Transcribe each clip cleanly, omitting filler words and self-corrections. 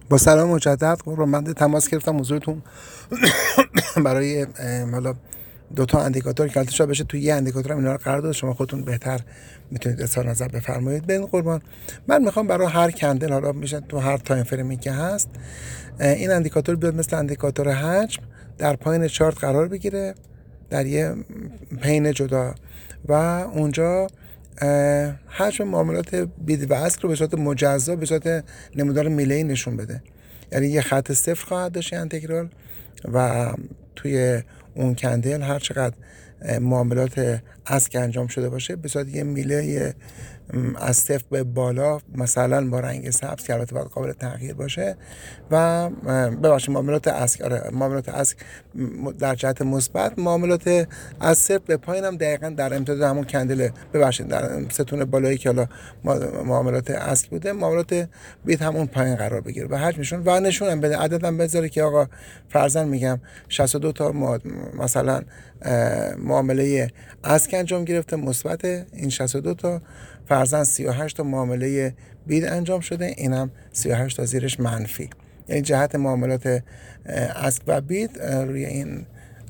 با سلام مجدد قربان تماس گرفتم حضورتون برای حالا دو تا اندیکاتور که البته بشه توی یه اندیکاتور هم اینا رو قرار داد. شما خودتون بهتر میتونید اظهار نظر بفرمایید. ببین قربان، من میخوام برای هر کندل، حالا میشه تو هر تایم فریمی که هست، این اندیکاتور بیاد مثل اندیکاتور حجم در پایین چارت قرار بگیره در یه پین جدا و اونجا حجم معاملات بید و اسک رو به صورت مجزا به صورت نمودار میله‌ای نشون بده. یعنی یه خط صفر خواهد داشت انتگرال و توی اون کندل هر چقدر معاملات اسک انجام شده باشه به صورت یه میله از صفر به بالا، مثلا با رنگ سبز که البته باید قابل تغییر باشه، و ببخشید معاملات اسک، معاملات اسک در جهت مثبت، معاملات از صفر به پایین هم دقیقاً در امتداد همون کندل، ببخشید در ستون بالایی که حالا معاملات اسک بوده، معاملات بیت هم اون پایین قرار بگیره و حجمشون و نشونم بده، عددم بذاره که آقا فرضاً میگم 62 تا مثلا معامله اسک انجام گرفته مثبت، این 62 تا فرضاً 38 تا معامله بید انجام شده، اینم 38 تا زیرش منفی. یعنی جهت معاملات اسک و بید روی این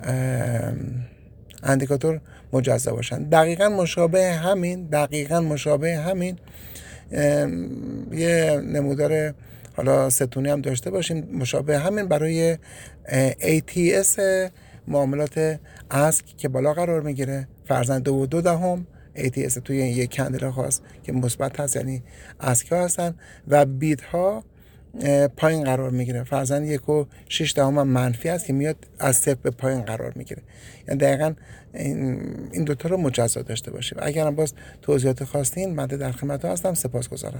اندیکاتور مجزا باشن. دقیقاً مشابه همین یه نمودار حالا ستونی هم داشته باشیم مشابه همین برای ATS معاملات اسک که بالا قرار میگیره، فرضاً 2.2 ATS توی یک کندل خاص که مثبت هست، یعنی اسک ها هستن، و بیت ها پایین قرار میگیره، فرضاً 1.6 هم منفی است که میاد از صفر به پایین قرار میگیره. یعنی دقیقاً این دوتا رو مجزا داشته باشیم. اگر هم باز توضیحات خواستین من در خدمتتون هستم. سپاسگزارم.